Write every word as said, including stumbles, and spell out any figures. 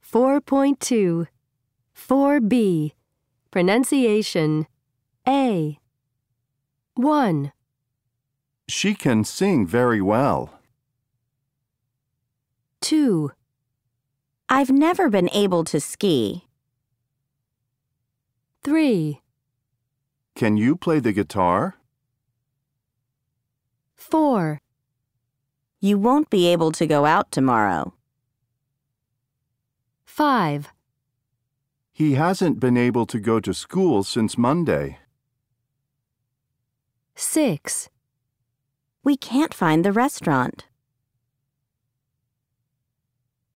four point two. four B. Pronunciation A. one. She can sing very well. two. I've never been able to ski. three. Can you play the guitar? four. You won't be able to go out tomorrow. five. He hasn't been able to go to school since Monday. six. We can't find the restaurant.